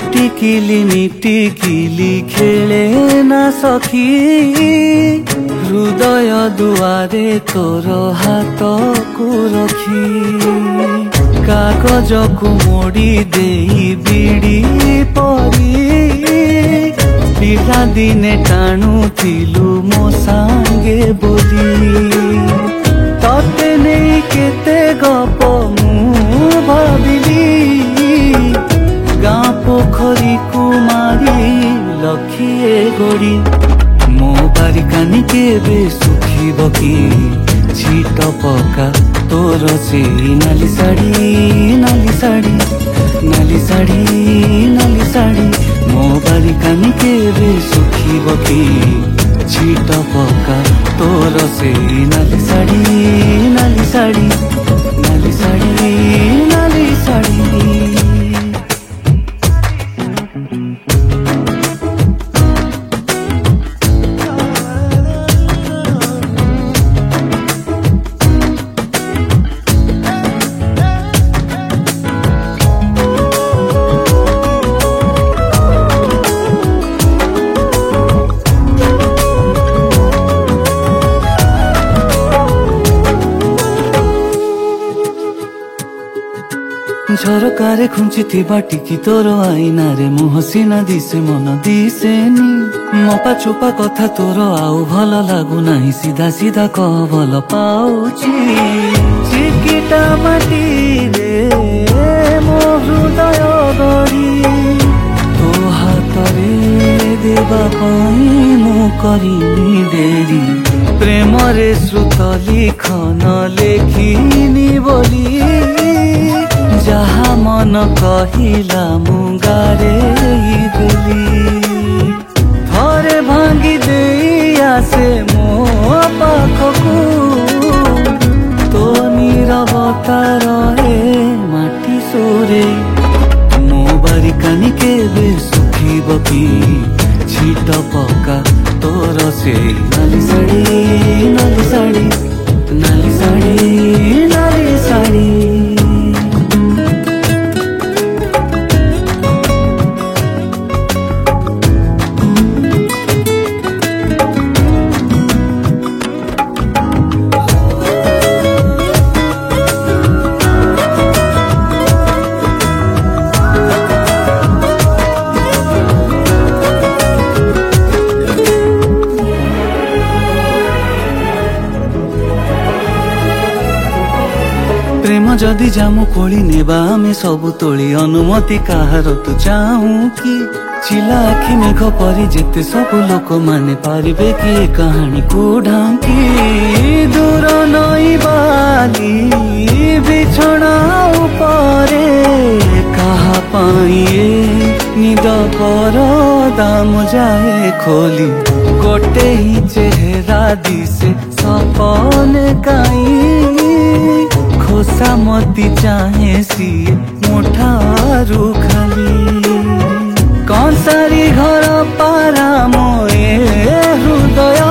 मिटिकिली खेले ना सखी हृदय दुआरे तोर हाथ को रखी कागज को मोड़ी देई बिड़ी परी पिला दिने टाणुथिलु मो सांगे बोली तते नहीं केते गप मु भाविली गाँ पोखरी कुमारी लखिए गोड़ी मो बारिकानी केबे सुखिब कि छिट पका तोर से नाली साड़ी नाली साड़ी नाली साड़ी नाली साड़ी मो बारिकानी केबे सुखिब कि छिट पका तोर से नाली साड़ी नाली साड़ी नाली साड़ी नाली साड़ी झरकारे खुंची टिकी तोर आईना रे मुह सीना दिसे मन दिसेनी मपा चुपा कथा तोर आउ भल लागु नाही सीधा सीधा कह भल पाउची चिकिटा माटी रे मो हृदय गड़ी तो हाथ रे देवा पाई मु करिनी देरी प्रेम रे श्रुत लिखन लेखिनी बोली जहा मन कहिला मुगारे देली थरे भांगी दे आसे मो पाखकू तो नीरवता रहे माटी सोरे मो बारिकानी केबे सुखिब कि छिट पका तोर से नाली साड़ी नाली साड़ी नाली साड़ी नाली साड़ी प्रेम जदि जामु कोली नेबा में सबु तोली अनुमति कहार तु चाहू कि चिला आखि मेघ परी जेते सबु लोक माने पारिबे कि कहानी को ढांकी दूर नई बाली बिछଣା उपरे कहा पाइए निद पर दाम जाए खोली गोटे ही चेहरा दिसे सपने काई खोसामती चाहे सी मुठारू खाली कौन सारी घर पारा मोए हृदय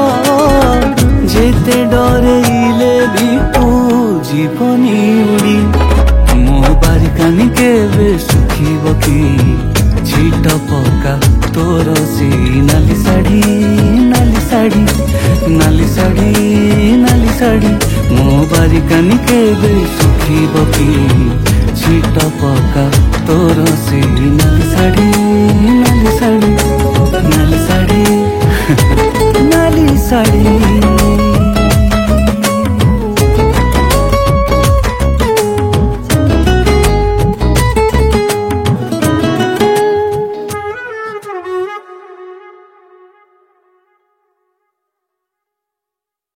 जेते डरेइले भी तू जीवनी उड़ी मो बारिकानी केबे सुखिब कि छिट पका तोर से नाली साड़ी नाली साड़ी नाली साड़ी नाली साड़ी मो बारिकानी केबे सुखिब कि छिट पका तोर से